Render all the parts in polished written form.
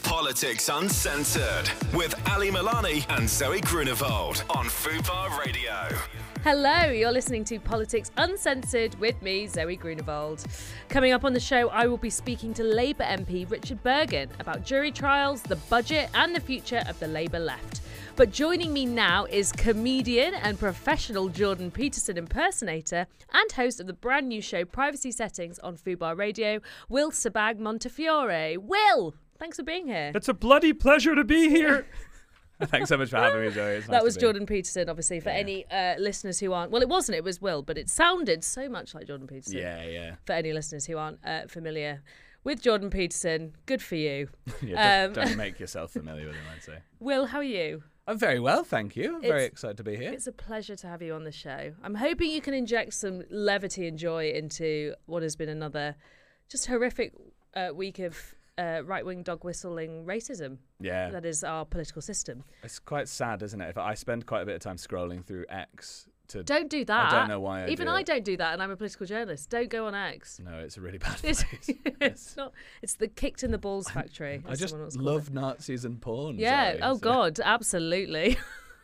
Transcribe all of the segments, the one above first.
Politics Uncensored with Ali Milani and Zoe Grunewald on Fubar Radio. Hello, you're listening to Politics Uncensored with me, Zoe Grunewald. Coming up on the show, I will be speaking to Labour MP Richard Burgon about jury trials, the budget and the future of the Labour left. But joining me now is comedian and professional Jordan Peterson impersonator and host of the brand new show Privacy Settings on Fubar Radio, Will Sabag Montefiore. Will, thanks for being here. It's a bloody pleasure to be here. Thanks so much for having me, Zoe. It's nice that was to be Jordan Peterson, obviously, for any listeners who aren't... Well, it wasn't, it was Will, but it sounded so much like Jordan Peterson. Yeah. For any listeners who aren't familiar with Jordan Peterson, good for you. Don't make yourself familiar with him, I'd say. Will, how are you? I'm very well, thank you. I'm very excited to be here. It's a pleasure to have you on the show. I'm hoping you can inject some levity and joy into what has been another just horrific week of right-wing dog-whistling racism. Yeah. That is our political system. It's quite sad, isn't it? If I spend quite a bit of time scrolling through X to... Don't do that. I don't know why Even I don't do that, and I'm a political journalist. Don't go on X. No, it's a really bad place. It's not. It's the kicked in the balls factory. I just love Nazis and porn. Yeah. Zoe, Oh, God. Absolutely.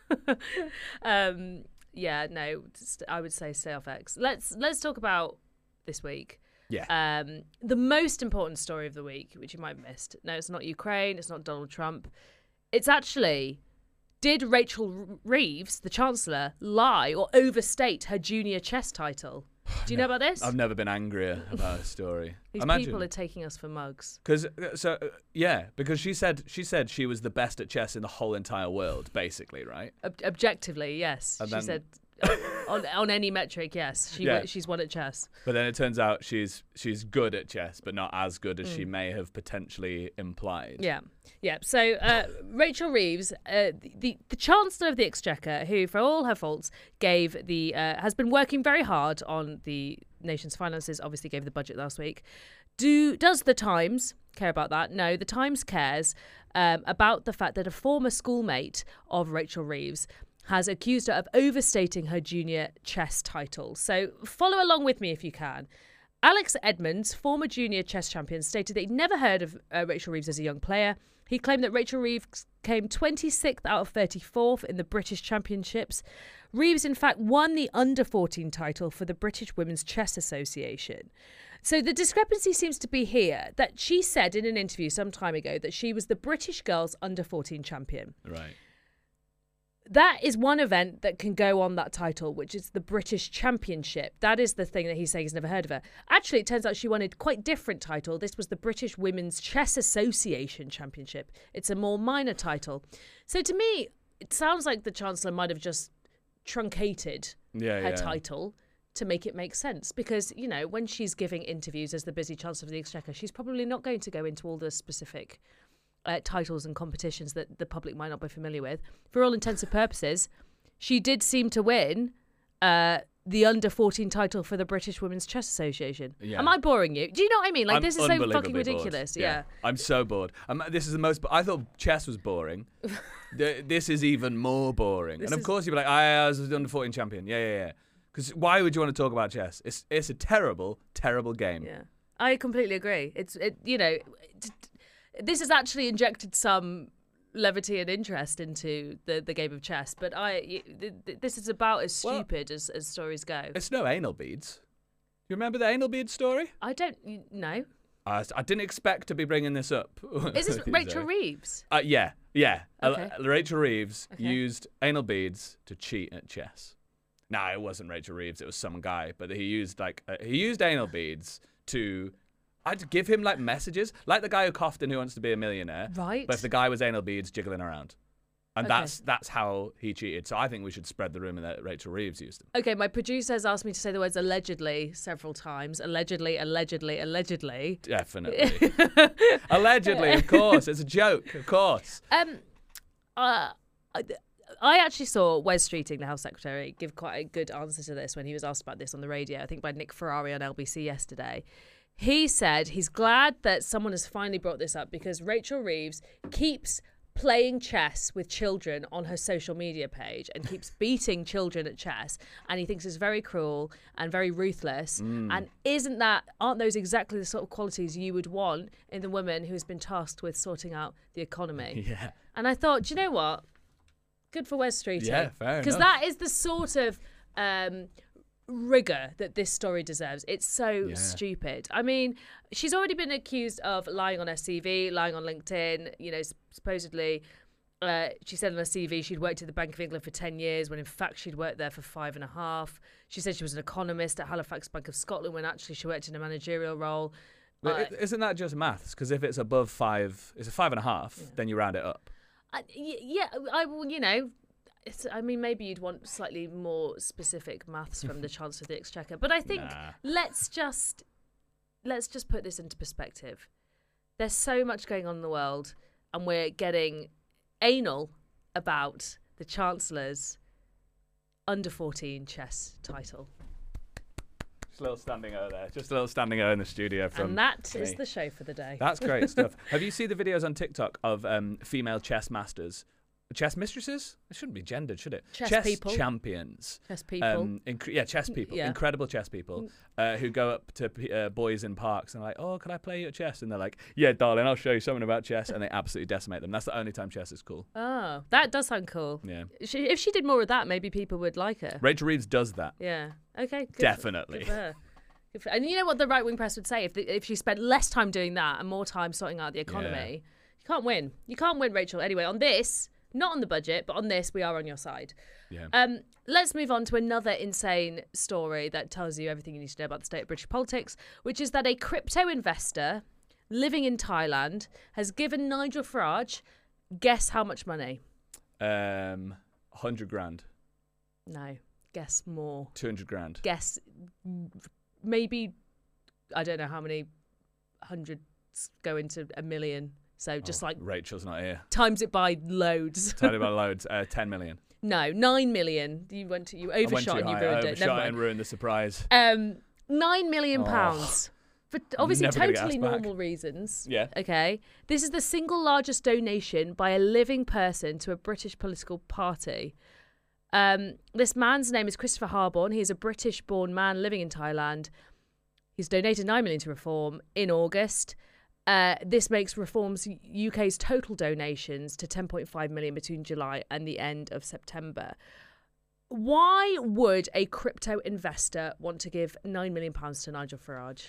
Yeah, no, I would say stay off X. Let's talk about this week. Yeah. The most important story of the week, which you might have missed. No, it's not Ukraine. It's not Donald Trump. It's actually, did Rachel Reeves, the Chancellor, lie or overstate her junior chess title? Do you know about this? I've never been angrier about a story. These people are taking us for mugs. Because she said she was the best at chess in the whole entire world, basically, right? Objectively, yes. And she said on any metric, yes. She's won at chess. But then it turns out she's good at chess, but not as good as she may have potentially implied. Yeah. So Rachel Reeves, the Chancellor of the Exchequer, who, for all her faults, has been working very hard on the nation's finances. Obviously, gave the budget last week. Does the Times care about that? No, the Times cares about the fact that a former schoolmate of Rachel Reeves has accused her of overstating her junior chess title. So follow along with me if you can. Alex Edmonds, former junior chess champion, stated that he'd never heard of Rachel Reeves as a young player. He claimed that Rachel Reeves came 26th out of 34th in the British Championships. Reeves, in fact, won the under-14 title for the British Women's Chess Association. So the discrepancy seems to be here, that she said in an interview some time ago that she was the British girls under-14 champion. Right. That is one event that can go on that title, which is the British Championship. That is the thing that he's saying he's never heard of her. Actually, it turns out she won a quite different title. This was the British Women's Chess Association Championship. It's a more minor title. So to me, it sounds like the Chancellor might have just truncated her title to make it make sense. Because, you know, when she's giving interviews as the busy Chancellor of the Exchequer, she's probably not going to go into all the specific titles and competitions that the public might not be familiar with. For all intents and purposes, she did seem to win the under-14 title for the British Women's Chess Association. Yeah. Am I boring you? Do you know what I mean? Like, this is so fucking ridiculous. Yeah. I'm so bored. This is the most... I thought chess was boring. This is even more boring. Of course you'd be like, I was the under-14 champion. Yeah. Because why would you want to talk about chess? It's a terrible, terrible game. Yeah. I completely agree. This has actually injected some levity and interest into the game of chess, but this is about as stupid as stories go. It's no anal beads. You remember the anal beads story? I don't know. I didn't expect to be bringing this up. Is this Rachel Reeves? Yeah. Okay. Rachel Reeves used anal beads to cheat at chess. No, it wasn't Rachel Reeves. It was some guy, but he used anal beads to... I'd give him like messages, like the guy who coughed in Who Wants to Be a Millionaire. Right. But if the guy was anal beads jiggling around. And that's how he cheated. So I think we should spread the rumour that Rachel Reeves used them. Okay, my producer has asked me to say the words allegedly several times. Allegedly. Definitely. Allegedly, of course. It's a joke, of course. I actually saw Wes Streeting, the Health Secretary, give quite a good answer to this when he was asked about this on the radio, I think by Nick Ferrari on LBC yesterday. He said he's glad that someone has finally brought this up because Rachel Reeves keeps playing chess with children on her social media page and keeps beating children at chess, and he thinks it's very cruel and very ruthless. And aren't those exactly the sort of qualities you would want in the woman who's been tasked with sorting out the economy? Yeah. And I thought, do you know what? Good for Wes Streeting. Yeah, fair Because enough. that is the sort of rigor that this story deserves. It's so stupid. I mean, she's already been accused of lying on her CV, lying on LinkedIn. You know, supposedly, she said on her CV she'd worked at the Bank of England for 10 years when in fact she'd worked there for 5.5. She said she was an economist at Halifax Bank of Scotland when actually she worked in a managerial role. But isn't that just maths? Because if it's above 5, it's a 5.5, then you round it up. You know, I mean, maybe you'd want slightly more specific maths from the Chancellor of the Exchequer. But I think let's just put this into perspective. There's so much going on in the world, and we're getting anal about the Chancellor's under-14 chess title. Just a little standing O there. Just a little standing O in the studio from And that me. is the show for the day. That's great stuff. Have you seen the videos on TikTok of female chess masters? Chess mistresses? It shouldn't be gendered, should it? Chess people. Champions. Chess people. Chess people. Yeah. Incredible chess people who go up to boys in parks and are like, oh, can I play you at chess? And they're like, yeah, darling, I'll show you something about chess. And they absolutely decimate them. That's the only time chess is cool. Oh, that does sound cool. Yeah. If she did more of that, maybe people would like her. Rachel Reeves does that. Yeah. Okay. Good Definitely. Good for her. And you know what the right-wing press would say? If she spent less time doing that and more time sorting out the economy, you can't win. You can't win, Rachel. Anyway, on this, not on the budget, but on this, we are on your side. Yeah. Let's move on to another insane story that tells you everything you need to know about the state of British politics, which is that a crypto investor living in Thailand has given Nigel Farage, guess how much money? 100 grand. No, guess more. 200 grand. Guess maybe, I don't know how many hundreds go into a million. So just Rachel's not here. times it by loads. Tell you about loads. 10 million. No, 9 million. You overshot and you ruined it. Never Overshot mind. and ruined the surprise. £9 million for obviously Never gonna get totally asked back. normal reasons. Yeah. Okay. This is the single largest donation by a living person to a British political party. This man's name is Christopher Harborne. He is a British-born man living in Thailand. He's donated 9 million to Reform in August. This makes Reform's UK's total donations to 10.5 million between July and the end of September. Why would a crypto investor want to give £9 million to Nigel Farage?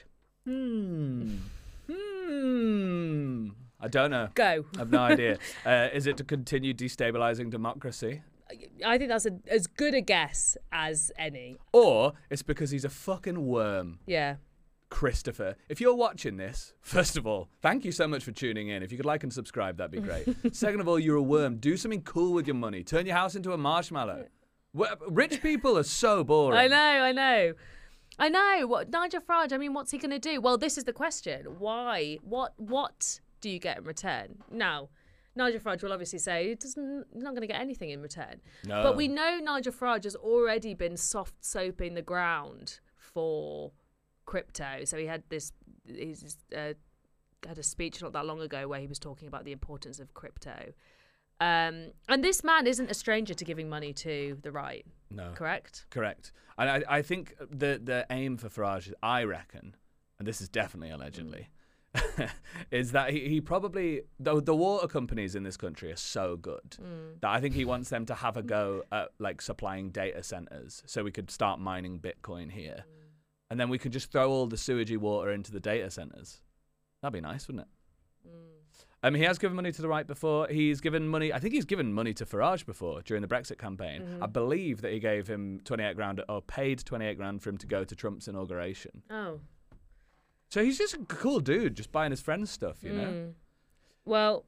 I don't know. Go. I have no idea. Is it to continue destabilising democracy? I think that's as good a guess as any. Or it's because he's a fucking worm. Yeah. Christopher, if you're watching this, first of all, thank you so much for tuning in. If you could like and subscribe, that'd be great. Second of all, you're a worm. Do something cool with your money. Turn your house into a marshmallow. Rich people are so boring. I know. What Nigel Farage, I mean, what's he going to do? Well, this is the question. Why? What do you get in return? Now, Nigel Farage will obviously say he's not going to get anything in return. No. But we know Nigel Farage has already been soft soaping the ground for crypto. So he had had a speech not that long ago where he was talking about the importance of crypto. And this man isn't a stranger to giving money to the right. No. Correct? Correct. And I think the aim for Farage, I reckon, and this is definitely allegedly, is that he probably, the water companies in this country are so good that I think he wants them to have a go at like supplying data centers so we could start mining Bitcoin here. And then we could just throw all the sewagey water into the data centers. That'd be nice, wouldn't it? He has given money to the right before. He's given money. I think he's given money to Farage before during the Brexit campaign. I believe that he gave him 28 grand or paid 28 grand for him to go to Trump's inauguration. Oh. So he's just a cool dude, just buying his friends stuff, you know? Well,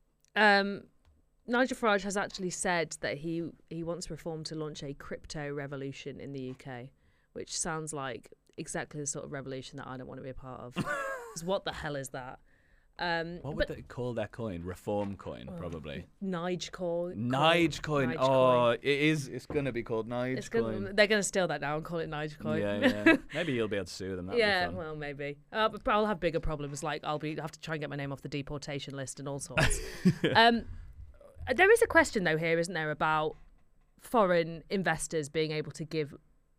Nigel Farage has actually said that he wants Reform to launch a crypto revolution in the UK, which sounds like exactly the sort of revolution that I don't want to be a part of. 'Cause what the hell is that? What would they call their coin? Reform coin, probably. Nigecoin. Nigecoin. Oh, it is. It's going to be called Nigecoin. They're going to steal that now and call it Nigecoin. Yeah. Maybe you'll be able to sue them. That'd be fun. Well, maybe. But I'll have bigger problems, like I'll have to try and get my name off the deportation list and all sorts. There is a question though here, isn't there, about foreign investors being able to give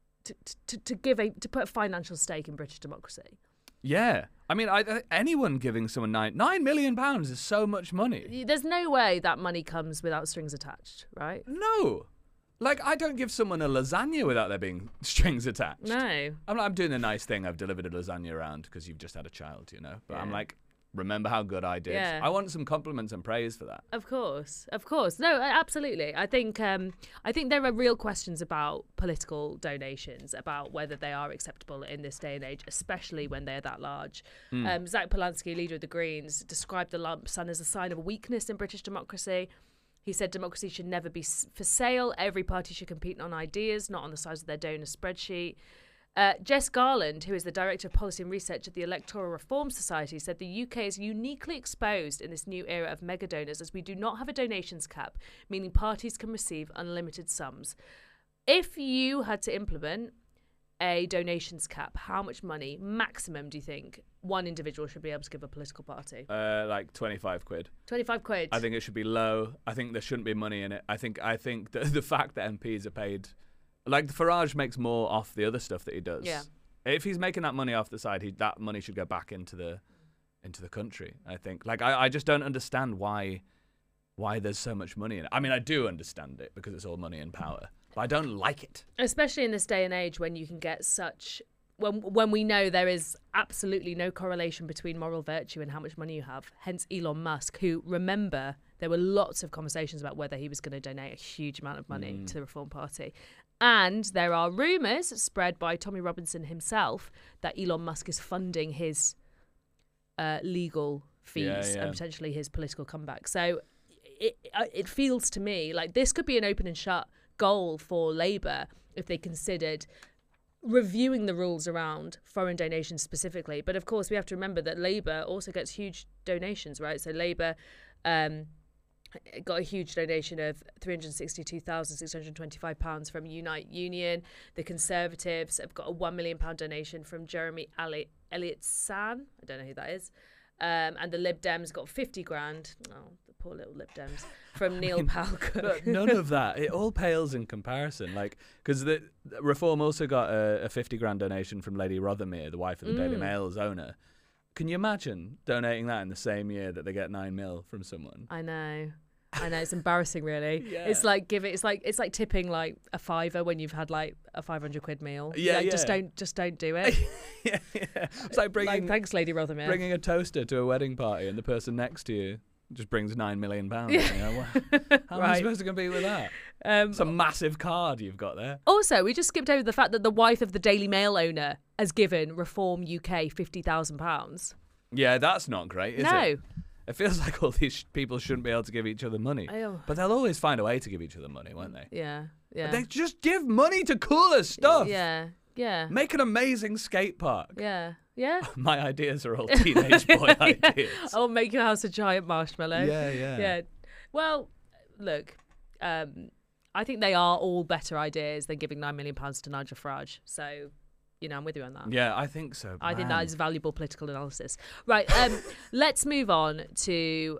to put a financial stake in British democracy. Yeah. I mean, anyone giving someone £9 million is so much money. There's no way that money comes without strings attached, right? No. Like, I don't give someone a lasagna without there being strings attached. No. I'm doing the nice thing. I've delivered a lasagna around because you've just had a child, you know? But Yeah. I'm like, remember how good I did. Yeah. I want some compliments and praise for that. Of course. No, absolutely. I think there are real questions about political donations, about whether they are acceptable in this day and age, especially when they're that large. Zach Polanski, leader of the Greens, described the lump sum as a sign of weakness in British democracy. He said democracy should never be for sale. Every party should compete on ideas, not on the size of their donor spreadsheet. Jess Garland, who is the Director of Policy and Research at the Electoral Reform Society, said the UK is uniquely exposed in this new era of mega donors as we do not have a donations cap, meaning parties can receive unlimited sums. If you had to implement a donations cap, how much money, maximum, do you think one individual should be able to give a political party? Like 25 quid. 25 quid? I think it should be low. I think there shouldn't be money in it. I think the fact that MPs are paid... Like, Farage makes more off the other stuff that he does. Yeah. If he's making that money off the side, that money should go back into the country, I think. Like, I just don't understand why there's so much money in it. I mean, I do understand it because it's all money and power, but I don't like it. Especially in this day and age when you can get such... When we know there is absolutely no correlation between moral virtue and how much money you have. Hence Elon Musk, who, remember, there were lots of conversations about whether he was going to donate a huge amount of money to the Reform Party. And there are rumours spread by Tommy Robinson himself that Elon Musk is funding his legal fees and potentially his political comeback. So it feels to me like this could be an open and shut goal for Labour if they considered reviewing the rules around foreign donations specifically. But of course, we have to remember that Labour also gets huge donations, right? So Labour got a huge donation of £362,625 from Unite Union. The Conservatives have got a £1 million donation from Jeremy Elliott-San. I don't know who that is. And the Lib Dems got 50 grand. Oh, the poor little Lib Dems. From Neil Palcock. None of that. It all pales in comparison. Like, because the Reform also got a 50 grand donation from Lady Rothermere, the wife of the Daily Mail's owner. Can you imagine donating that in the same year that they get 9 mil from someone? I know. It's embarrassing, really. Yeah. It's like it's like tipping like a £5 when you've had like a 500 quid meal. Yeah, like, yeah. Just don't do it. yeah. It's like thanks, Lady Rothermere. bringing a toaster to a wedding party and the person next to you just brings £9 million. You know? How am I supposed to compete with that? It's a massive card you've got there. Also, we just skipped over the fact that the wife of the Daily Mail owner has given Reform UK £50,000. Yeah, that's not great, is No. it? It feels like all these people shouldn't be able to give each other money. But they'll always find a way to give each other money, won't they? Yeah. They just give money to cooler stuff. Yeah. Make an amazing skate park. Yeah. My ideas are all teenage boy ideas. I'll make your house a giant marshmallow. Yeah. Well, look, I think they are all better ideas than giving £9 million to Nigel Farage. So, you know, I'm with you on that. Yeah, I think so. I think that is valuable political analysis. Right, let's move on to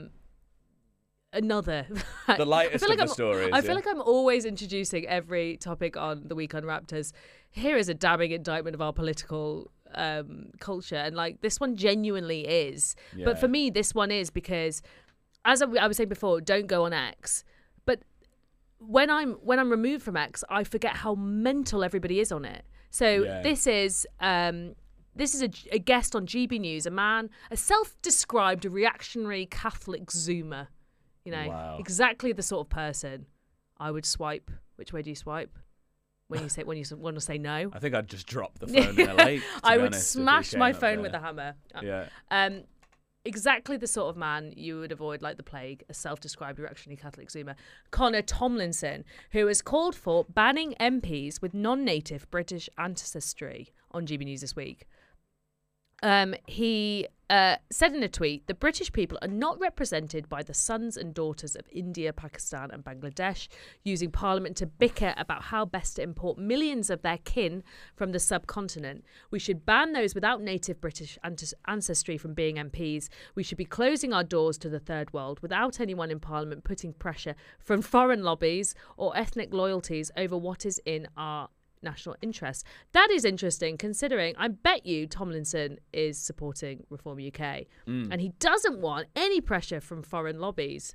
another. The lightest of the stories. I feel like I'm always introducing every topic on the Week on Raptors. Here is a damning indictment of our political culture, and like this one genuinely is. Yeah. But for me, this one is because, as I was saying before, don't go on X. But when I'm removed from X, I forget how mental everybody is on it. So this is a guest on GB News, a self-described reactionary Catholic Zoomer. You know, exactly the sort of person I would swipe. Which way do you swipe? When you want to say no? I think I'd just drop the phone in a lake. I would smash my phone with a hammer. Yeah. Exactly the sort of man you would avoid like the plague, a self-described reactionary Catholic Zoomer. Connor Tomlinson, who has called for banning MPs with non-native British ancestry on GB News this week. He said in a tweet, the British people are not represented by the sons and daughters of India, Pakistan and Bangladesh, using Parliament to bicker about how best to import millions of their kin from the subcontinent. We should ban those without native British ancestry from being MPs. We should be closing our doors to the third world without anyone in Parliament putting pressure from foreign lobbies or ethnic loyalties over what is in our national interest. That is interesting, considering I bet you Tomlinson is supporting Reform UK and he doesn't want any pressure from foreign lobbies.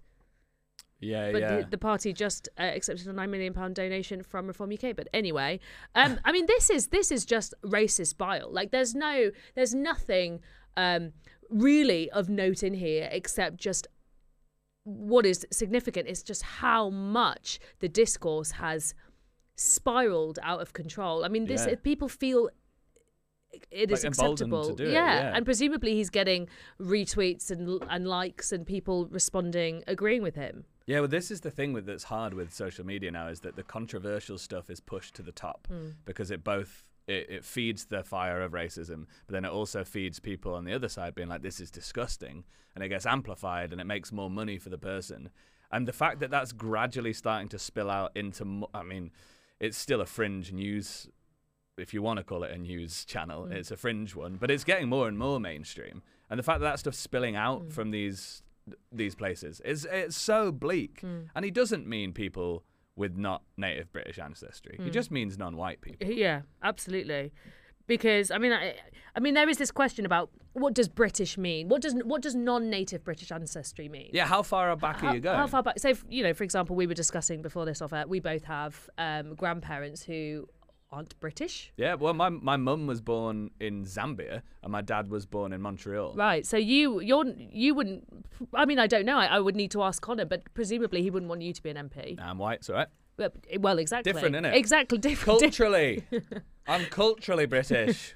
But the party just accepted a £9 million donation from Reform UK. But anyway, I mean, this is just racist bile. Like, there's nothing really of note in here except just what is significant is just how much the discourse has spiraled out of control. I mean, people feel it is acceptable to do it, and presumably he's getting retweets and likes and people responding, agreeing with him. Yeah, well, this is the thing that's hard with social media now, is that the controversial stuff is pushed to the top because it feeds the fire of racism, but then it also feeds people on the other side being like, this is disgusting, and it gets amplified and it makes more money for the person. And the fact that that's gradually starting to spill out into, I mean, it's still a fringe news, if you want to call it a news channel. It's a fringe one, but it's getting more and more mainstream. And the fact that stuff's spilling out from these places it's so bleak. And he doesn't mean people with not native British ancestry. He just means non-white people. Yeah, absolutely. Because I mean, there is this question about what does British mean? What does non-native British ancestry mean? Yeah, how far back are you going? How far back? So, for example, we were discussing before this off air. We both have grandparents who aren't British. Yeah, well, my mum was born in Zambia and my dad was born in Montreal. Right. So you wouldn't. I mean, I don't know. I would need to ask Connor, but presumably he wouldn't want you to be an MP. I'm white, it's all right. Well, exactly. Different, innit? Exactly different. Culturally. I'm culturally British.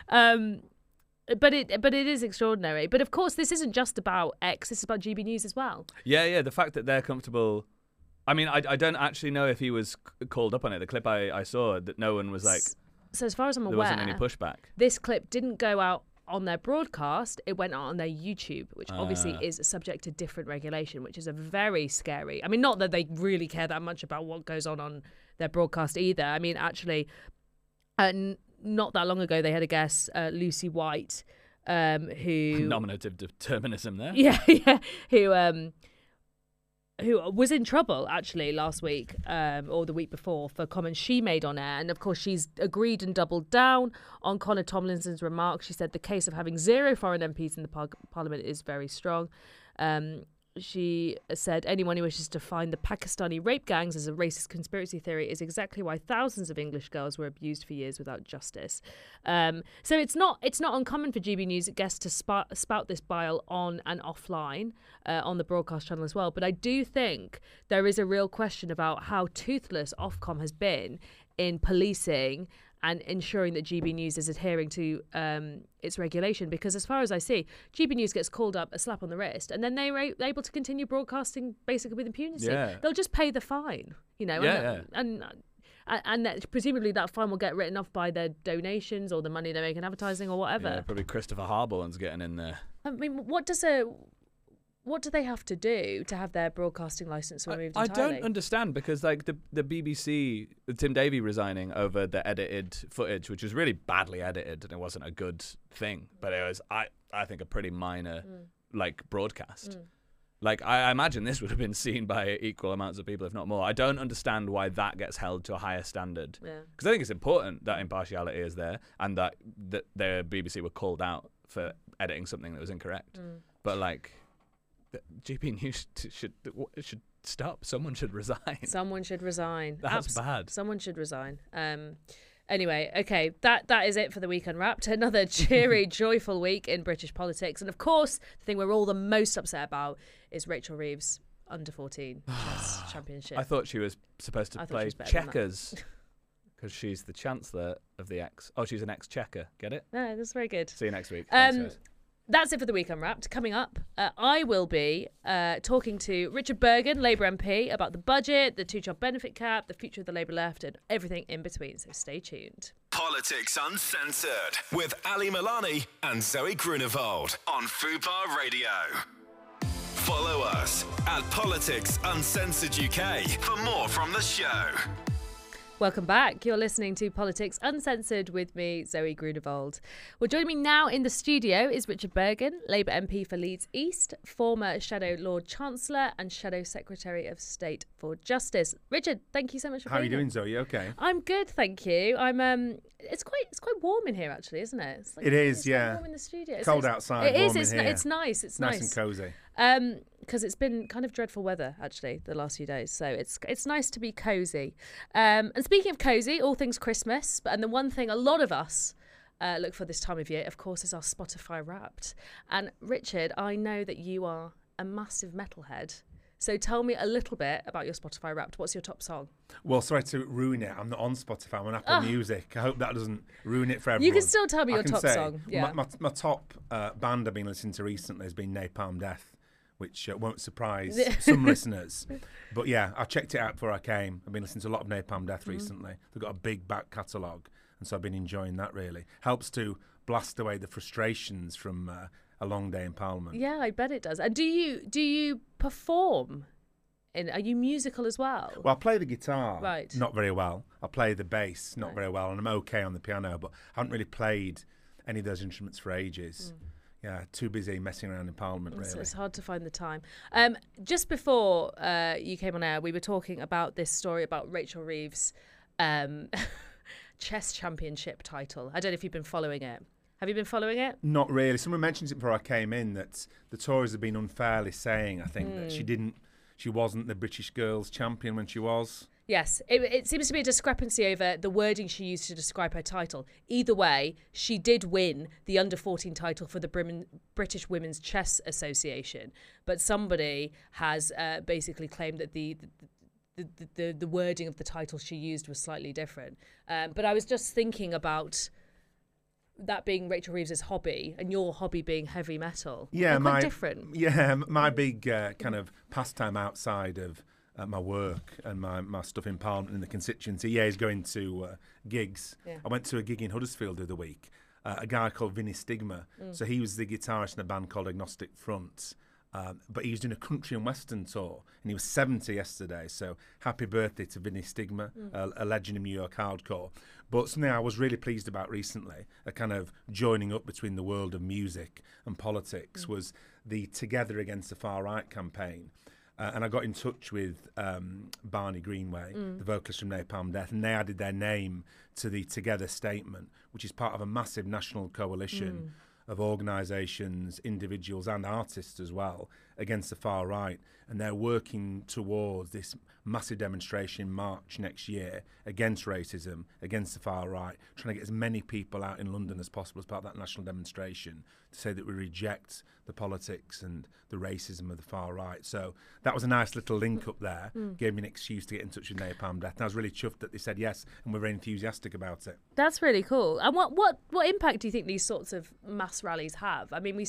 But it is extraordinary. But of course, this isn't just about X. This is about GB News as well. Yeah. The fact that they're comfortable. I mean, I don't actually know if he was called up on it. The clip I saw, that no one was like. So as far as I'm aware, there wasn't any pushback. This clip didn't go out on their broadcast. It went out on their YouTube, which obviously is subject to different regulation, which is a very scary. I mean, not that they really care that much about what goes on their broadcast either. I mean, actually, not that long ago, they had a guest, Lucy White, who nominative determinism there. Yeah, who was in trouble actually last week or the week before for comments she made on air. And of course, she's agreed and doubled down on Connor Tomlinson's remarks. She said the case of having 0 foreign MPs in the Parliament is very strong. She said anyone who wishes to find the Pakistani rape gangs as a racist conspiracy theory is exactly why thousands of English girls were abused for years without justice. So it's not uncommon for GB News guests to spout this bile on and offline on the broadcast channel as well. But I do think there is a real question about how toothless Ofcom has been in policing and ensuring that GB News is adhering to its regulation. Because as far as I see, GB News gets called up, a slap on the wrist, and then they're able to continue broadcasting basically with impunity. Yeah. They'll just pay the fine, and that, presumably that fine will get written off by their donations or the money they make in advertising or whatever. Yeah, probably Christopher Harborn's getting in there. I mean, what do they have to do to have their broadcasting license removed entirely? I don't understand, because like the BBC, Tim Davie resigning over the edited footage, which was really badly edited and it wasn't a good thing, but it was, I think, a pretty minor like broadcast. Like, I imagine this would have been seen by equal amounts of people, if not more. I don't understand why that gets held to a higher standard. Because I think it's important that impartiality is there and that the BBC were called out for editing something that was incorrect. But like, GB News should stop. Someone should resign. Someone should resign. That's bad. Someone should resign. Anyway, okay, that is it for the Week Unwrapped. Another cheery, joyful week in British politics. And of course, the thing we're all the most upset about is Rachel Reeves' under-14 chess championship. I thought she was supposed to play checkers because she's the Chancellor of the ex. Oh, she's an ex-checker. Get it? No, that's very good. See you next week. Thanks, guys. That's it for the Week Unwrapped. Coming up, I will be talking to Richard Bergen, Labour MP, about the budget, the 2-child benefit cap, the future of the Labour left, and everything in between. So stay tuned. Politics Uncensored with Ali Milani and Zoe Grunewald on Fubar Radio. Follow us at Politics Uncensored UK for more from the show. Welcome back. You're listening to Politics Uncensored with me, Zoe Grunewald. Well, joining me now in the studio is Richard Bergen, Labour MP for Leeds East, former Shadow Lord Chancellor and Shadow Secretary of State for Justice. Richard, thank you so much for being here. How are you doing, Zoe? You okay? I'm good, thank you. It's quite warm in here, actually, isn't it? It's it is, it's yeah. quite warm in the studio. Cold outside, warm in here. It's nice. It's nice and cosy. Because it's been kind of dreadful weather, actually, the last few days. So it's nice to be cosy. And speaking of cosy, all things Christmas. And the one thing a lot of us look for this time of year, of course, is our Spotify Wrapped. And Richard, I know that you are a massive metalhead. So tell me a little bit about your Spotify Wrapped. What's your top song? Well, sorry to ruin it. I'm not on Spotify. I'm on Apple Music. I hope that doesn't ruin it for everyone. You can still tell me your top song. Yeah. My top band I've been listening to recently has been Napalm Death, which won't surprise some listeners. But yeah, I checked it out before I came. I've been listening to a lot of Napalm Death recently. They've got a big back catalogue, and so I've been enjoying that really. Helps to blast away the frustrations from a long day in Parliament. Yeah, I bet it does. And do you perform? Are you musical as well? Well, I play the guitar, right. Not very well. I play the bass, not very well, and I'm okay on the piano, but I haven't really played any of those instruments for ages. Yeah, too busy messing around in Parliament, really. It's hard to find the time. Just before you came on air, we were talking about this story about Rachel Reeves' chess championship title. I don't know if you've been following it. Have you been following it? Not really. Someone mentioned it before I came in that the Tories have been unfairly saying, I think, that she wasn't the British girls' champion when she was. Yes, it seems to be a discrepancy over the wording she used to describe her title. Either way, she did win the under-14 title for the British Women's Chess Association, but somebody has basically claimed that the wording of the title she used was slightly different. But I was just thinking about that being Rachel Reeves' hobby and your hobby being heavy metal. Yeah, quite different. Yeah, my big kind of pastime outside of my work and my stuff in Parliament in the constituency, is going to gigs. Yeah. I went to a gig in Huddersfield the other week. A guy called Vinny Stigma. So he was the guitarist in a band called Agnostic Front. But he was doing a country and western tour, and he was 70 yesterday. So happy birthday to Vinny Stigma, a legend in New York hardcore. But something I was really pleased about recently, a kind of joining up between the world of music and politics, was the Together Against the Far Right campaign. And I got in touch with Barney Greenway, the vocalist from Napalm Death, and they added their name to the Together statement, which is part of a massive national coalition of organisations, individuals and artists as well, against the far right. And they're working towards this massive demonstration march next year against racism, against the far right, trying to get as many people out in London as possible as part of that national demonstration to say that we reject the politics and the racism of the far right. So that was a nice little link up there, gave me an excuse to get in touch with Napalm Death. And I was really chuffed that they said yes and were very enthusiastic about it. That's really cool. And what impact do you think these sorts of mass rallies have? I mean,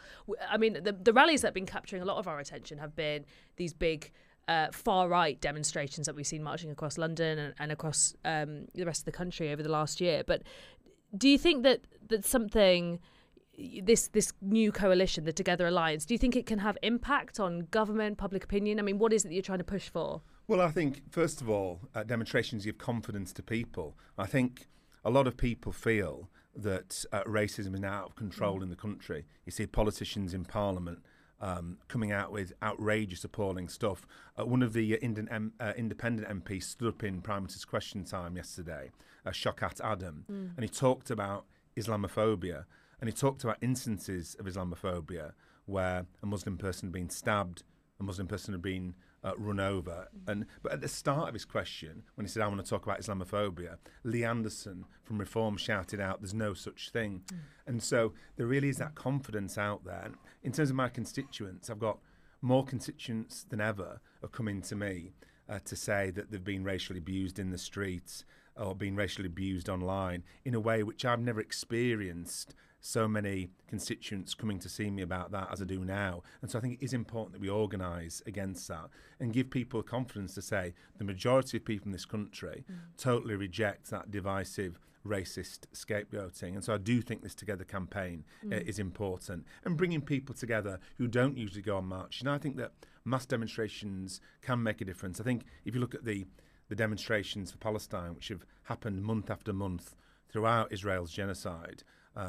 the rallies that have been capturing a lot of our attention have been these big far-right demonstrations that we've seen marching across London and across the rest of the country over the last year. But do you think that something, this new coalition, the Together Alliance, do you think it can have impact on government, public opinion? I mean, what is it that you're trying to push for? Well, I think, first of all, demonstrations give confidence to people. I think a lot of people feel that racism is now out of control in the country. You see politicians in Parliament coming out with outrageous, appalling stuff. One of the independent MPs stood up in Prime Minister's Question Time yesterday, Shaukat Adam, and he talked about Islamophobia, and he talked about instances of Islamophobia where a Muslim person had been stabbed, a Muslim person had been run over. But at the start of his question, when he said, I want to talk about Islamophobia, Lee Anderson from Reform shouted out, there's no such thing. And so there really is that confidence out there. And in terms of my constituents, I've got more constituents than ever are coming to me to say that they've been racially abused in the streets or been racially abused online in a way which I've never experienced so many constituents coming to see me about that as I do now. And so I think it is important that we organise against that and give people confidence to say the majority of people in this country totally reject that divisive racist scapegoating. And so I do think this Together campaign is important, and bringing people together who don't usually go on march. I think that mass demonstrations can make a difference. I think if you look at the demonstrations for Palestine, which have happened month after month throughout Israel's genocide,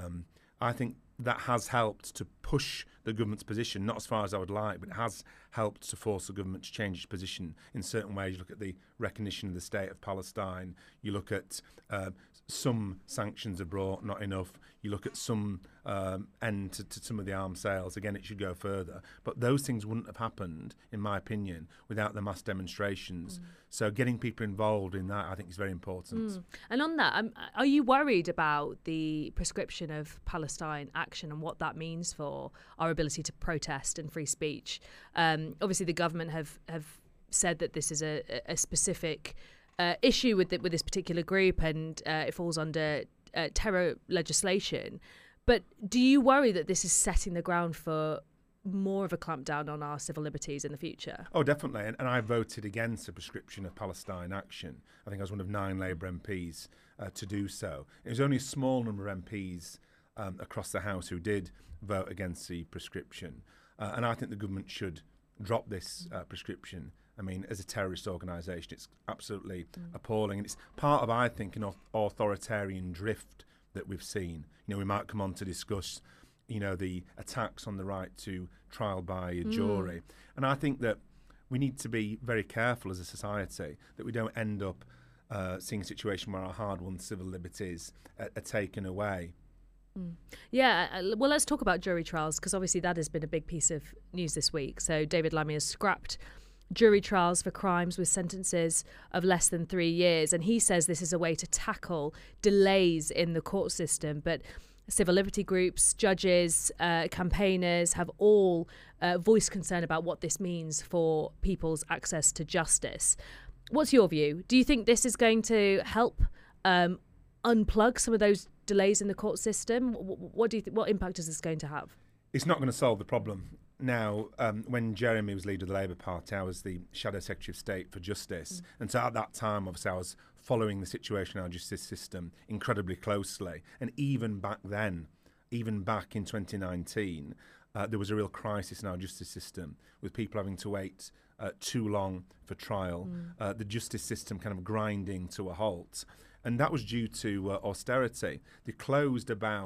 I think that has helped to push the government's position, not as far as I would like, but it has helped to force the government to change its position in certain ways. You look at the recognition of the state of Palestine, you look at some sanctions are brought, not enough. You look at some end to some of the arms sales. Again, it should go further. But those things wouldn't have happened, in my opinion, without the mass demonstrations. So getting people involved in that, I think, is very important. And on that, are you worried about the prescription of Palestine action and what that means for our ability to protest and free speech? Obviously, the government have said that this is a specific issue with this particular group, and it falls under terror legislation. But do you worry that this is setting the ground for more of a clampdown on our civil liberties in the future? Oh, definitely. And I voted against the prescription of Palestine action. I think I was one of 9 Labour MPs to do so. It was only a small number of MPs across the House who did vote against the prescription. And I think the government should drop this prescription. I mean, as a terrorist organisation, it's absolutely appalling. And it's part of, I think, an authoritarian drift that we've seen. You know, we might come on to discuss, you know, the attacks on the right to trial by a jury. And I think that we need to be very careful as a society that we don't end up seeing a situation where our hard-won civil liberties are taken away. Yeah, well, let's talk about jury trials, because obviously that has been a big piece of news this week. So David Lammy has scrapped jury trials for crimes with sentences of less than 3 years, and he says this is a way to tackle delays in the court system. But civil liberty groups, judges, campaigners have all voiced concern about what this means for people's access to justice. What's your view? Do you think this is going to help unplug some of those delays in the court system? What do you what impact is this going to have? It's not going to solve the problem. Now, when Jeremy was leader of the Labour Party, I was the Shadow Secretary of State for Justice. And so at that time, obviously, I was following the situation in our justice system incredibly closely. And even back then, even back in 2019, there was a real crisis in our justice system, with people having to wait too long for trial, the justice system kind of grinding to a halt. And that was due to austerity. The Tories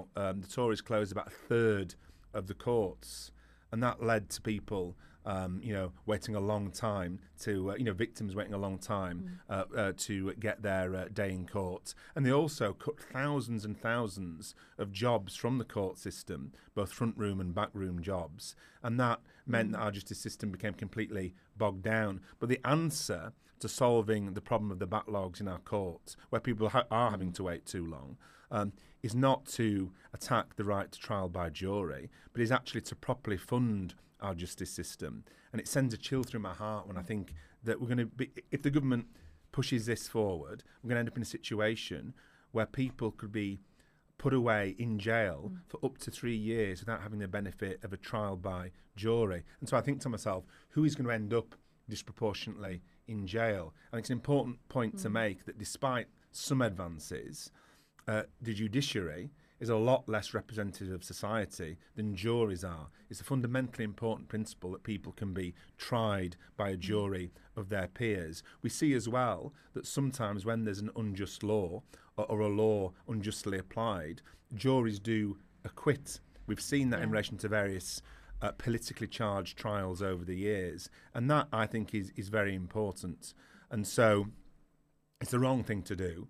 closed about a third of the courts. And that led to people, waiting a long time to, victims waiting a long time to get their day in court. And they also cut thousands and thousands of jobs from the court system, both front room and back room jobs. And that meant that our justice system became completely bogged down. But the answer to solving the problem of the backlogs in our courts, where people are having to wait too long, is not to attack the right to trial by jury, but is actually to properly fund our justice system. And it sends a chill through my heart when I think that we're going to be, if the government pushes this forward, we're going to end up in a situation where people could be put away in jail for up to 3 years without having the benefit of a trial by jury. And so I think to myself, who is going to end up disproportionately in jail? And it's an important point to make that despite some advances, the judiciary is a lot less representative of society than juries are. It's a fundamentally important principle that people can be tried by a jury of their peers. We see as well that sometimes when there's an unjust law or a law unjustly applied, juries do acquit. We've seen that in relation to various politically charged trials over the years. And that, I think, is very important. And so it's the wrong thing to do.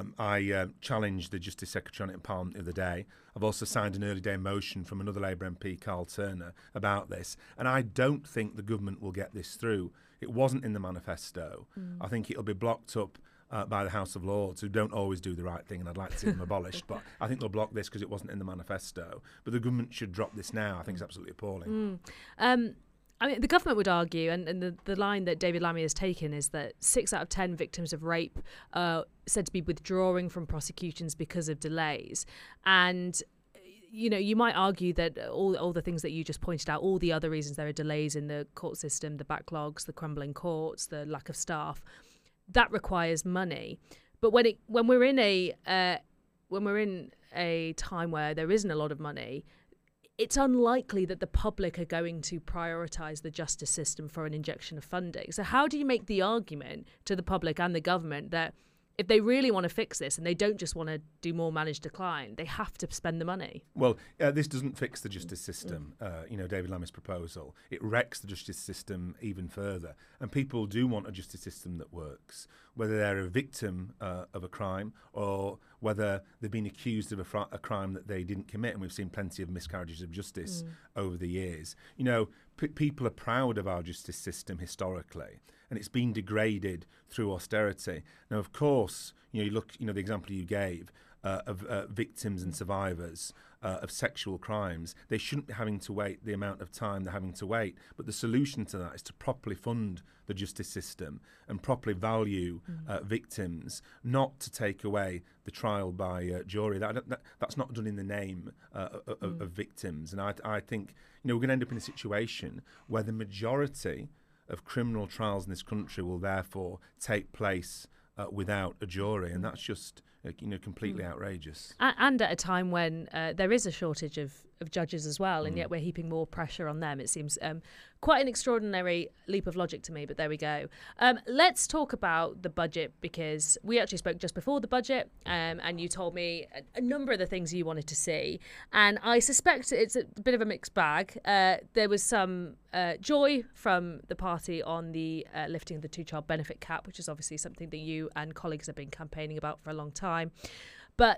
I challenged the Justice Secretary on it in Parliament the other day. I've also signed an early day motion from another Labour MP, Carl Turner, about this. And I don't think the government will get this through. It wasn't in the manifesto. I think it'll be blocked up by the House of Lords, who don't always do the right thing, and I'd like to see them abolished. But I think they'll block this because it wasn't in the manifesto. But the government should drop this now. I think it's absolutely appalling. I mean, the government would argue, and the line that David Lammy has taken is that 6 out of 10 victims of rape are said to be withdrawing from prosecutions because of delays. And, you might argue that all the things that you just pointed out, all the other reasons there are delays in the court system, the backlogs, the crumbling courts, the lack of staff, that requires money. But when we're in a when we're in a time where there isn't a lot of money, it's unlikely that the public are going to prioritise the justice system for an injection of funding. So how do you make the argument to the public and the government that if they really want to fix this and they don't just want to do more managed decline, they have to spend the money? Well, this doesn't fix the justice system, David Lammy's proposal. It wrecks the justice system even further. And people do want a justice system that works, whether they're a victim of a crime or whether they've been accused of a crime that they didn't commit. And we've seen plenty of miscarriages of justice over the years. People are proud of our justice system historically, and it's been degraded through austerity. Now, of course, you look, the example you gave of victims and survivors of sexual crimes. They shouldn't be having to wait the amount of time they're having to wait. But the solution to that is to properly fund the justice system and properly value victims, not to take away the trial by jury. That's not done in the name of victims. And I think we're going to end up in a situation where the majority of criminal trials in this country will therefore take place without a jury, and that's just completely outrageous. And at a time when there is a shortage of judges as well, and yet we're heaping more pressure on them. It seems quite an extraordinary leap of logic to me, but there we go. Let's talk about the budget, because we actually spoke just before the budget, and you told me a number of the things you wanted to see, and I suspect it's a bit of a mixed bag. There was some joy from the party on the lifting of the two-child benefit cap, which is obviously something that you and colleagues have been campaigning about for a long time. But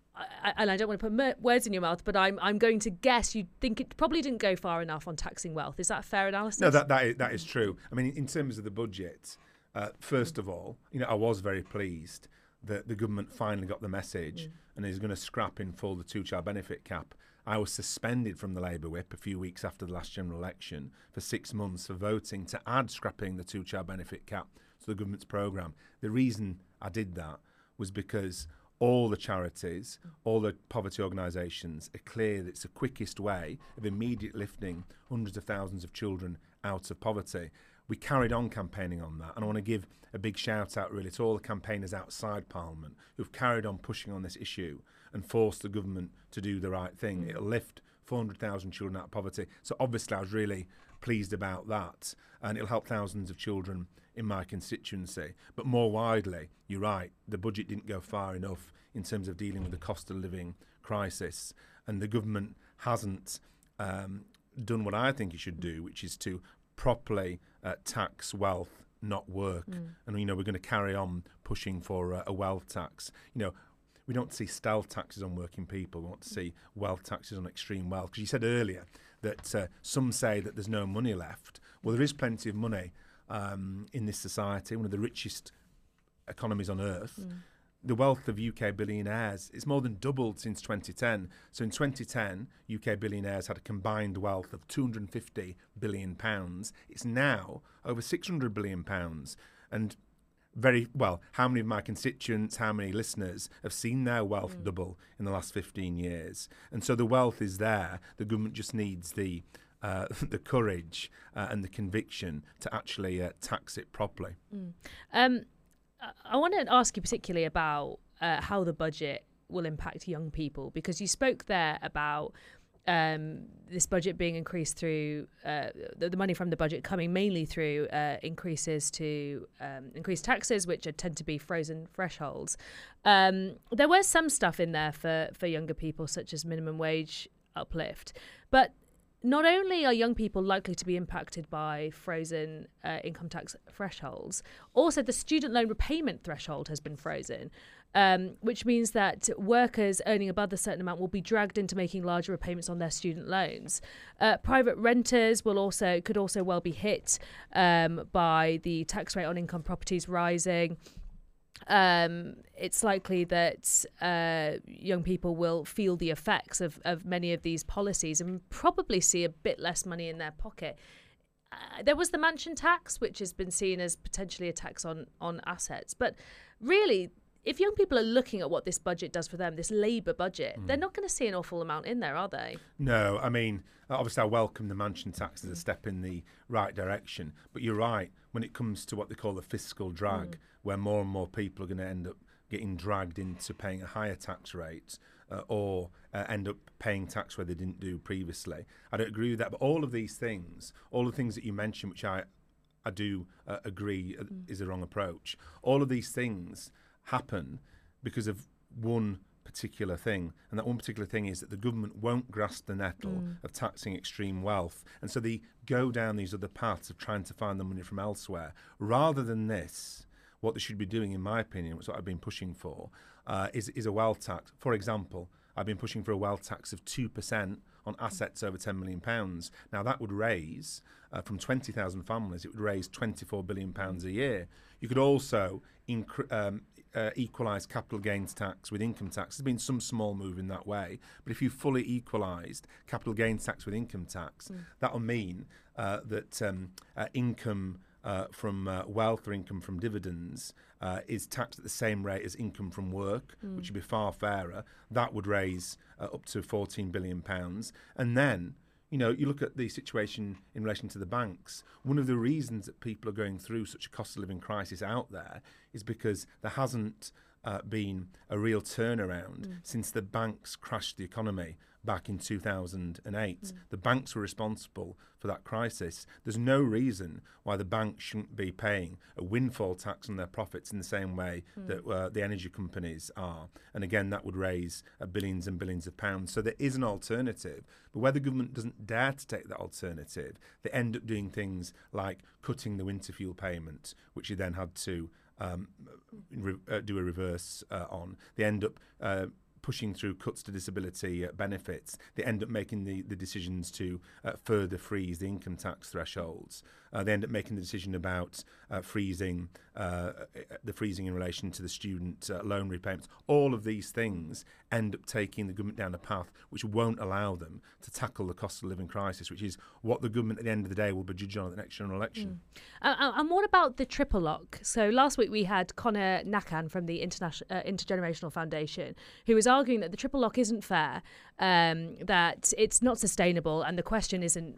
I don't want to put words in your mouth, but I'm going to guess you think it probably didn't go far enough on taxing wealth. Is that a fair analysis? No, that is true. I mean, in terms of the budget, first of all, I was very pleased that the government finally got the message and is going to scrap in full the two-child benefit cap. I was suspended from the Labour whip a few weeks after the last general election for 6 months for voting to add scrapping the two-child benefit cap to the government's programme. The reason I did that was because all the charities, all the poverty organisations are clear that it's the quickest way of immediately lifting hundreds of thousands of children out of poverty. We carried on campaigning on that, and I want to give a big shout out really to all the campaigners outside Parliament who've carried on pushing on this issue and forced the government to do the right thing. It'll lift 400,000 children out of poverty. So obviously I was really pleased about that, and it'll help thousands of children in my constituency. But more widely, you're right, the budget didn't go far enough in terms of dealing with the cost of living crisis, and the government hasn't done what I think it should do, which is to properly tax wealth, not work. And we're going to carry on pushing for a wealth tax. We don't see stealth taxes on working people. We want to see wealth taxes on extreme wealth. Because you said earlier that some say that there's no money left. Well, there is plenty of money in this society, one of the richest economies on earth. The wealth of UK billionaires is more than doubled since 2010. So in 2010, UK billionaires had a combined wealth of £250 billion. It's now over £600 billion. And very well, how many of my constituents, how many listeners have seen their wealth double in the last 15 years? And so the wealth is there. The government just needs the courage and the conviction to actually tax it properly. I want to ask you particularly about how the budget will impact young people, because you spoke there about this budget being increased through the money from the budget coming mainly through increases to increased taxes, which tend to be frozen thresholds. There was some stuff in there for younger people, such as minimum wage uplift, but not only are young people likely to be impacted by frozen income tax thresholds, also the student loan repayment threshold has been frozen, which means that workers earning above a certain amount will be dragged into making larger repayments on their student loans. Private renters could also well be hit by the tax rate on income properties rising. It's likely that young people will feel the effects of many of these policies and probably see a bit less money in their pocket. There was the mansion tax, which has been seen as potentially a tax on assets. But really, if young people are looking at what this budget does for them, this Labour budget, they're not going to see an awful amount in there, are they? No, I mean, obviously I welcome the mansion tax as a step in the right direction. But you're right, when it comes to what they call the fiscal drag, where more and more people are going to end up getting dragged into paying a higher tax rate or end up paying tax where they didn't do previously. I don't agree with that. But all of these things, all the things that you mentioned, which I do agree is the wrong approach, all of these things happen because of one particular thing, and that one particular thing is that the government won't grasp the nettle of taxing extreme wealth, and so they go down these other paths of trying to find the money from elsewhere. Rather than this, what they should be doing, in my opinion, which is what I've been pushing for, is a wealth tax. For example, I've been pushing for a wealth tax of 2% on assets over £10 million. Now that would raise, from 20,000 families, it would raise £24 billion a year. You could also equalise capital gains tax with income tax. There's been some small move in that way, but if you fully equalised capital gains tax with income tax, that will mean that income from wealth or income from dividends is taxed at the same rate as income from work, which would be far fairer. That would raise up to £14 billion. And then, you know, you look at the situation in relation to the banks. One of the reasons that people are going through such a cost of living crisis out there is because there hasn't been a real turnaround since the banks crashed the economy back in 2008. The banks were responsible for that crisis. There's no reason why the banks shouldn't be paying a windfall tax on their profits in the same way that the energy companies are. And again, that would raise billions and billions of pounds. So there is an alternative. But where the government doesn't dare to take that alternative, they end up doing things like cutting the winter fuel payment, which you then had to do a reverse on. They end up pushing through cuts to disability benefits. They end up making the decisions to further freeze the income tax thresholds. They end up making the decision about freezing in relation to the student loan repayments. All of these things end up taking the government down a path which won't allow them to tackle the cost of living crisis, which is what the government at the end of the day will be judged on at the next general election. And what about the triple lock? So last week we had Conor Nakan from the Intergenerational Foundation, who was arguing that the triple lock isn't fair, that it's not sustainable, and the question isn't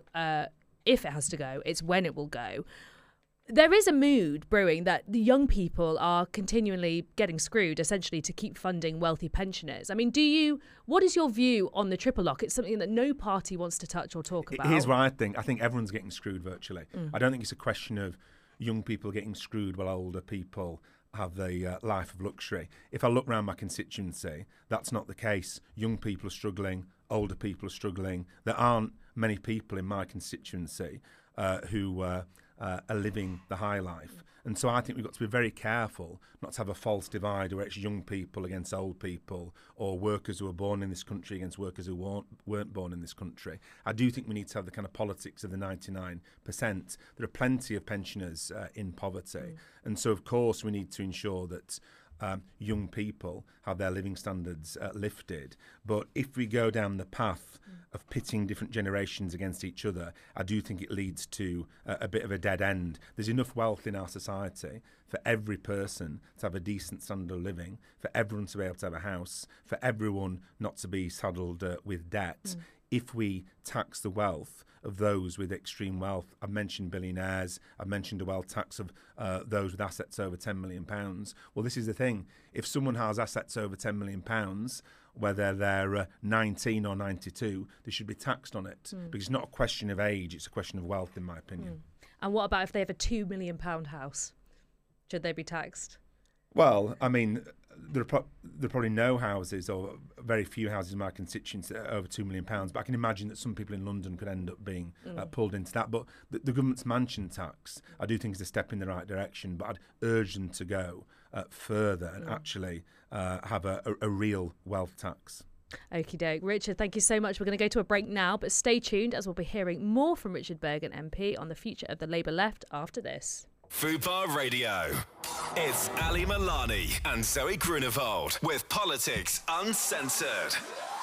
if it has to go, it's when it will go. There is a mood brewing that the young people are continually getting screwed, essentially, to keep funding wealthy pensioners. I mean, what is your view on the triple lock? It's something that no party wants to touch or talk about. Here's what I think. I think everyone's getting screwed virtually. I don't think it's a question of young people getting screwed while older people have the life of luxury. If I look around my constituency, that's not the case. Young people are struggling, older people are struggling. There aren't many people in my constituency who are living the high life. And so I think we've got to be very careful not to have a false divide where it's young people against old people, or workers who are born in this country against workers who weren't born in this country. I do think we need to have the kind of politics of the 99%. There are plenty of pensioners in poverty. And so, of course, we need to ensure that young people have their living standards lifted. But if we go down the path of pitting different generations against each other, I do think it leads to a bit of a dead end. There's enough wealth in our society for every person to have a decent standard of living, for everyone to be able to have a house, for everyone not to be saddled with debt. If we tax the wealth of those with extreme wealth, I've mentioned billionaires, I've mentioned a wealth tax of those with assets over £10 million. Well, this is the thing. If someone has assets over £10 million, whether they're 19 or 92, they should be taxed on it. Because it's not a question of age, it's a question of wealth, in my opinion. And what about if they have a £2 million house? Should they be taxed? Well, I mean, there are probably no houses, or very few houses in my constituency that are over £2 million. But I can imagine that some people in London could end up being pulled into that. But the government's mansion tax, I do think, is a step in the right direction. But I'd urge them to go further and actually have a real wealth tax. Okie doke. Richard, thank you so much. We're going to go to a break now, but stay tuned as we'll be hearing more from Richard Bergen MP on the future of the Labour left after this. Fubar Radio. It's Ali Milani and Zoe Grunewald with Politics Uncensored.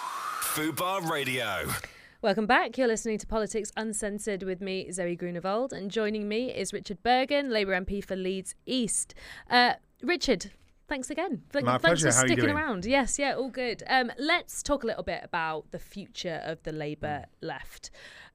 Fubar Radio. Welcome back. You're listening to Politics Uncensored with me, Zoe Grunewald, and joining me is Richard Bergen, Labour MP for Leeds East. Richard, thanks again. My pleasure. Thanks for sticking How are you doing? around. Yes, yeah, all good. Let's talk a little bit about the future of the Labour left.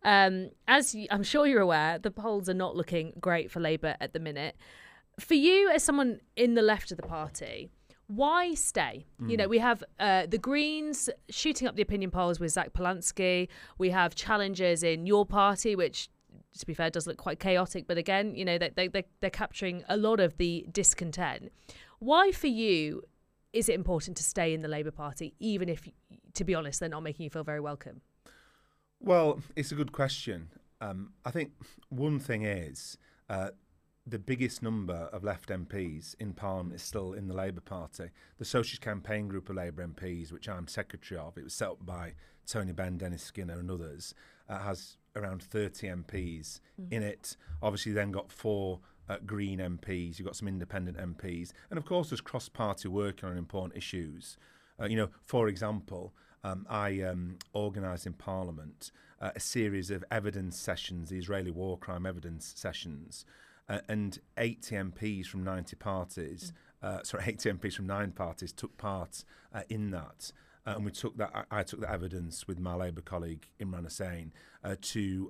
As I'm sure you're aware, the polls are not looking great for Labour at the minute. For you, as someone in the left of the party, Why stay? You know, we have the Greens shooting up the opinion polls with Zach Polanski. We have challenges in your party, which, to be fair, does look quite chaotic. But again, you know, they're capturing a lot of the discontent. Why, for you, is it important to stay in the Labour Party, even if, to be honest, they're not making you feel very welcome? Well, it's a good question. I think one thing is the biggest number of left MPs in Parliament is still in the Labour Party. The Socialist Campaign Group of Labour MPs, which I'm secretary of, it was set up by Tony Benn, Dennis Skinner and others, has around 30 MPs in it. Obviously then got 4 Green MPs, you've got some independent MPs, and of course there's cross-party working on important issues. You know, for example, I organised in Parliament a series of evidence sessions, the Israeli war crime evidence sessions, and 80 MPs from 90 parties, 80 MPs from 9 parties took part in that. And we took that. I took that evidence with my Labour colleague Imran Hussain to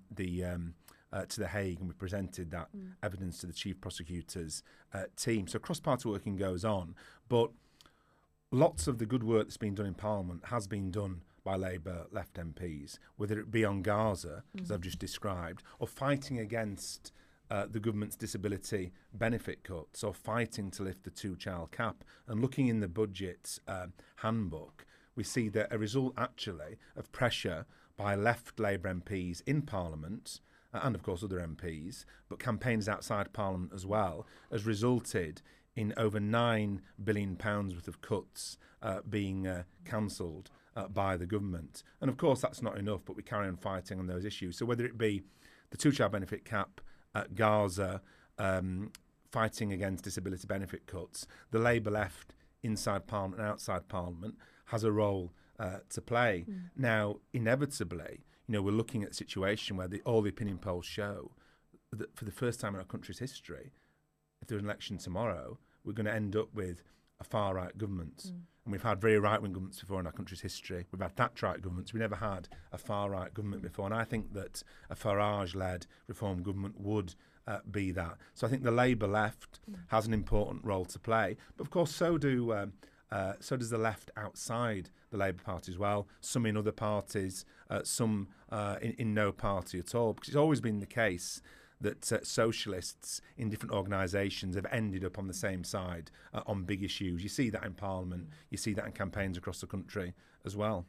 the Hague, and we presented that evidence to the Chief Prosecutor's team. So cross-party working goes on, but lots of the good work that's been done in Parliament has been done by Labour left MPs, whether it be on Gaza, as I've just described, or fighting against the government's disability benefit cuts, or fighting to lift the 2-child cap. And looking in the budget handbook, we see that a result actually of pressure by left Labour MPs in Parliament, and of course other MPs, but campaigns outside Parliament as well, has resulted in over £9 billion worth of cuts being cancelled by the government. And of course that's not enough, but we carry on fighting on those issues. So whether it be the 2-child benefit cap at Gaza, fighting against disability benefit cuts, the Labour left inside Parliament and outside Parliament has a role to play. Now, inevitably, you know, we're looking at a situation where all the opinion polls show that for the first time in our country's history, if there's an election tomorrow, we're going to end up with a far-right government. And we've had very right-wing governments before in our country's history. We've had Thatcherite governments. We never had a far-right government before. And I think that a Farage-led reform government would be that. So I think the Labour left has an important role to play. But of course, so does the left outside the Labour Party as well. Some in other parties, some in no party at all. Because it's always been the case that socialists in different organisations have ended up on the same side on big issues. You see that in Parliament, you see that in campaigns across the country as well.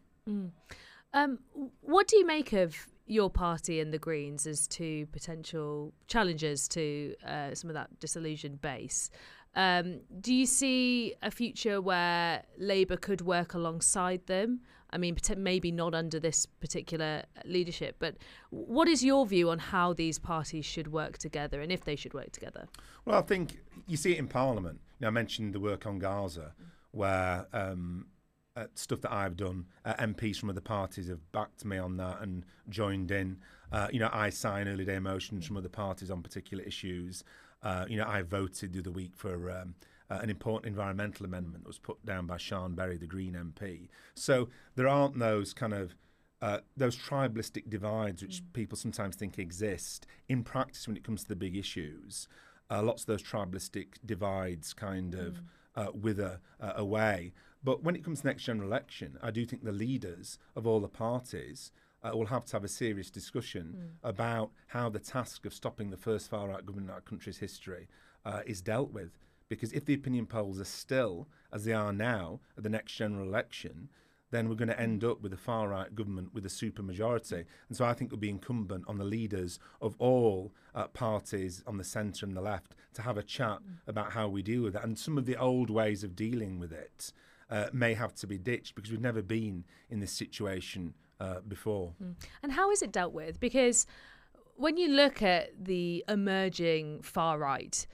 What do you make of your party and the Greens as to potential challenges to some of that disillusioned base? Do you see a future where Labour could work alongside them? I mean, maybe not under this particular leadership, but what is your view on how these parties should work together and if they should work together? Well, I think you see it in Parliament. You know, I mentioned the work on Gaza, where stuff that I've done, MPs from other parties have backed me on that and joined in. You know, I sign early day motions from other parties on particular issues. You know, I voted the other week for an important environmental amendment that was put down by Sian Berry, the Green MP. So there aren't those kind of those tribalistic divides which people sometimes think exist. In practice, when it comes to the big issues, lots of those tribalistic divides kind of wither away. But when it comes to the next general election, I do think the leaders of all the parties will have to have a serious discussion about how the task of stopping the first far-right government in our country's history is dealt with. Because if the opinion polls are still as they are now at the next general election, then we're going to end up with a far-right government with a supermajority. And so I think it will be incumbent on the leaders of all parties on the centre and the left to have a chat about how we deal with that. And some of the old ways of dealing with it may have to be ditched because we've never been in this situation before. And how is it dealt with? Because when you look at the emerging far-right,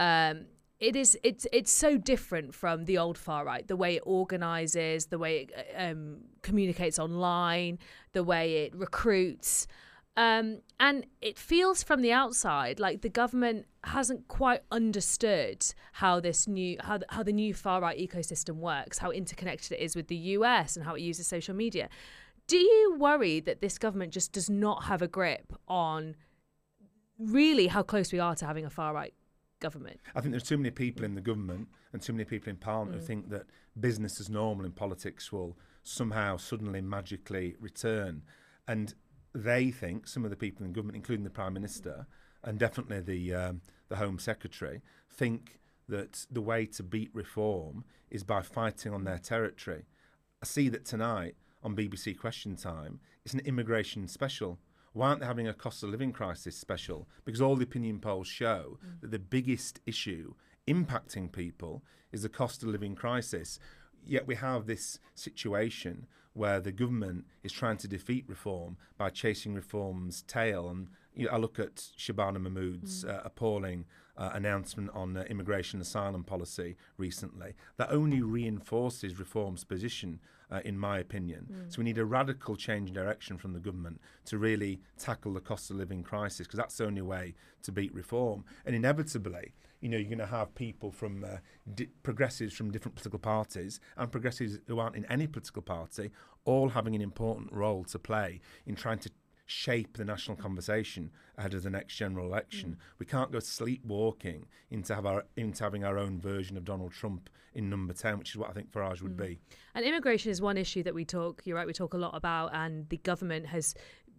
it's so different from the old far right, the way it organises, the way it communicates online, the way it recruits. And it feels from the outside like the government hasn't quite understood how this how the new far right ecosystem works, how interconnected it is with the US and how it uses social media. Do you worry that this government just does not have a grip on really how close we are to having a far right government? I think there's too many people in the government and too many people in Parliament who think that business as normal in politics will somehow suddenly magically return. And they think, some of the people in the government, including the Prime Minister and definitely the Home Secretary, think that the way to beat reform is by fighting on their territory. I see that tonight on BBC Question Time, it's an immigration special. Why aren't they having a cost of living crisis special? Because all the opinion polls show that the biggest issue impacting people is the cost of living crisis. Yet we have this situation where the government is trying to defeat reform by chasing reform's tail. And I look at Shabana Mahmood's appalling announcement on immigration asylum policy recently. That only reinforces reform's position, in my opinion. So we need a radical change in direction from the government to really tackle the cost of living crisis, because that's the only way to beat reform. And inevitably, you're going to have people from progressives from different political parties and progressives who aren't in any political party, all having an important role to play in trying to shape the national conversation ahead of the next general election. We can't go sleepwalking into having our own version of Donald Trump in number 10, which is what I think Farage would be. And immigration is one issue that we talk a lot about, and the government has,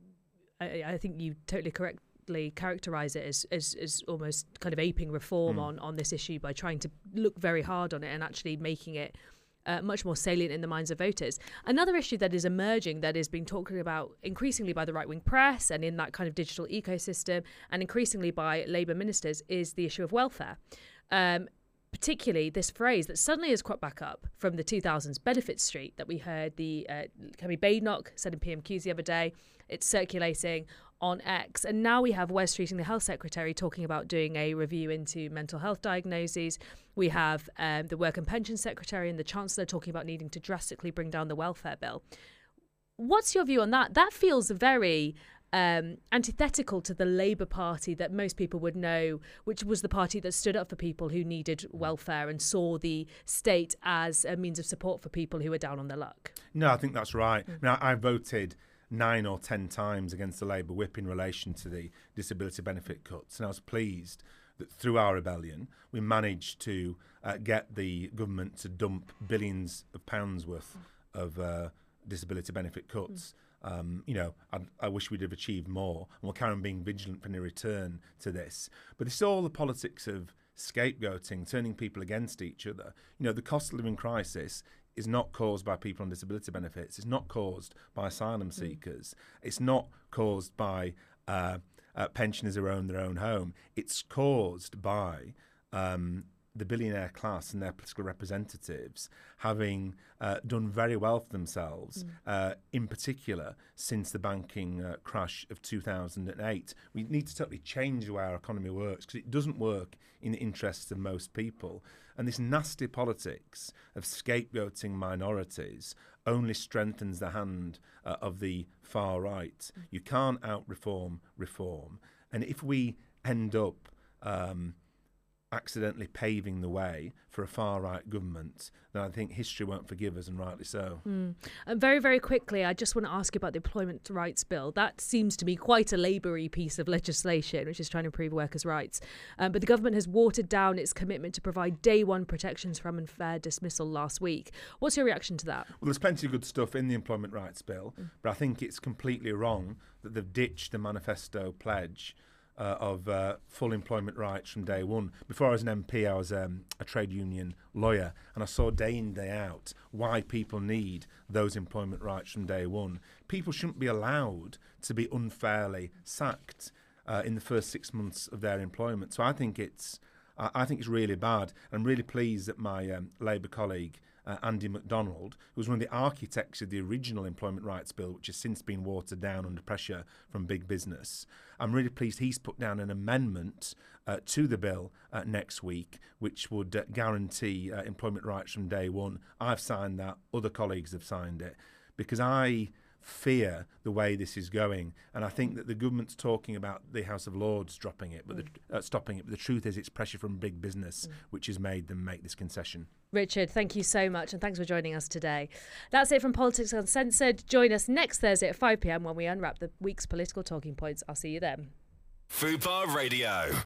I think you totally correctly characterise it as almost kind of aping reform on this issue by trying to look very hard on it and actually making it much more salient in the minds of voters. Another issue that is emerging, that is being talked about increasingly by the right-wing press and in that kind of digital ecosystem, and increasingly by Labour ministers, is the issue of welfare. Particularly this phrase that suddenly has cropped back up from the 2000s, Benefit Street, that we heard the Kemi Badenoch said in PMQs the other day. It's circulating on X. And now we have Wes Streeting, the Health Secretary, talking about doing a review into mental health diagnoses. We have the Work and Pension Secretary and the Chancellor talking about needing to drastically bring down the welfare bill. What's your view on that? That feels very antithetical to the Labour Party that most people would know, which was the party that stood up for people who needed welfare and saw the state as a means of support for people who were down on their luck. No, I think that's right. I voted 9 or 10 times against the Labour whip in relation to the disability benefit cuts, and I was pleased that through our rebellion we managed to get the government to dump billions of pounds worth of disability benefit cuts. I wish we'd have achieved more, and we'll carry on being vigilant for any return to this. But it's all the politics of scapegoating, turning people against each other. The cost of living crisis is not caused by people on disability benefits. It's not caused by asylum seekers. It's not caused by pensioners who own their own home. It's caused by the billionaire class and their political representatives having done very well for themselves, in particular since the banking crash of 2008. We need to totally change the way our economy works, because it doesn't work in the interests of most people. And this nasty politics of scapegoating minorities only strengthens the hand of the far right. You can't out-reform reform. And if we end up accidentally paving the way for a far-right government, then I think history won't forgive us, and rightly so. And very, very quickly, I just want to ask you about the Employment Rights Bill. That seems to be quite a Labour-y piece of legislation, which is trying to improve workers' rights. But the government has watered down its commitment to provide day-one protections from unfair dismissal last week. What's your reaction to that? Well, there's plenty of good stuff in the Employment Rights Bill, but I think it's completely wrong that they've ditched the manifesto pledge of full employment rights from day one. Before I was an MP, I was a trade union lawyer, and I saw day in, day out why people need those employment rights from day one. People shouldn't be allowed to be unfairly sacked in the first 6 months of their employment. So I think it's really bad. I'm really pleased that my Labour colleague Andy MacDonald, who was one of the architects of the original Employment Rights Bill, which has since been watered down under pressure from big business. I'm really pleased he's put down an amendment to the bill next week, which would guarantee employment rights from day one. I've signed that. Other colleagues have signed it, because I fear the way this is going, and I think that the government's talking about the House of Lords dropping it, but stopping it. But the truth is, it's pressure from big business which has made them make this concession. Richard, thank you so much, and thanks for joining us today. That's it from Politics Uncensored. Join us next Thursday at 5 p.m. when we unwrap the week's political talking points. I'll see you then. Fubar Radio.